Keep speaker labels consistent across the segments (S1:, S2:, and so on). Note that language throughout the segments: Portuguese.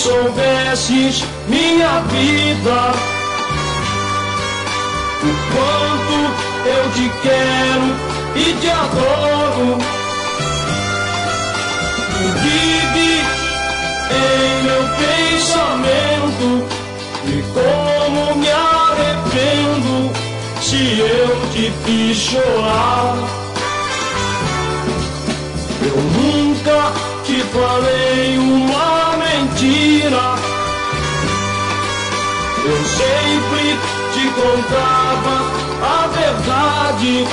S1: soubesses minha vida, o quanto eu te quero e te adoro. Tu vive em meu pensamento, e como me arrependo se eu te fiz chorar. Eu nunca te falei uma mentira, eu sempre te contava a verdade.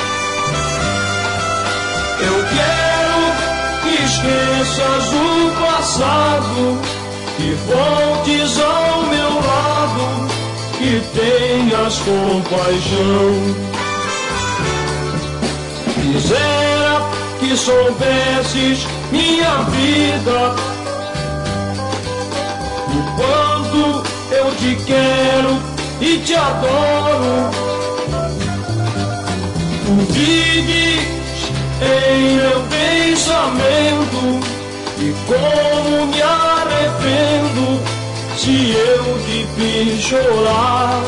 S1: Eu quero que esqueças o passado, que voltes ao meu lado, que tenhas compaixão. Quisera que soubesses minha vida, o quanto eu te quero e te adoro. Tu vives em meu pensamento, e como me arrependo se eu te fiz chorar.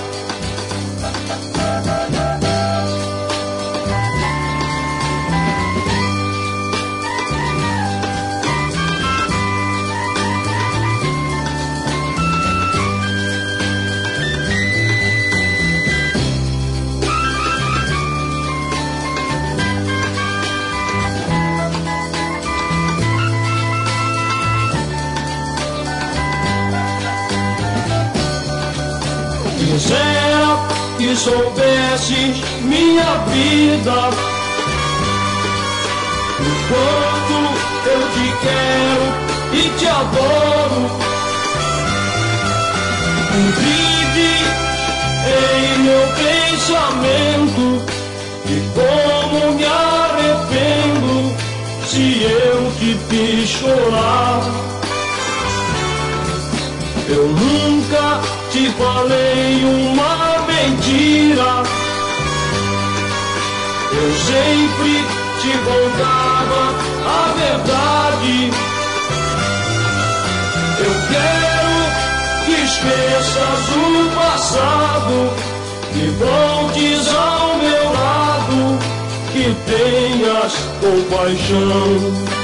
S1: Quisera que soubesses minha vida, o quanto eu te quero e te adoro. Tu vive em meu pensamento, e como me arrependo se eu te fiz chorar. Eu nunca te falei uma mentira, eu sempre te contava a verdade. Eu quero que esqueças o passado, que voltes ao meu lado, que tenhas compaixão.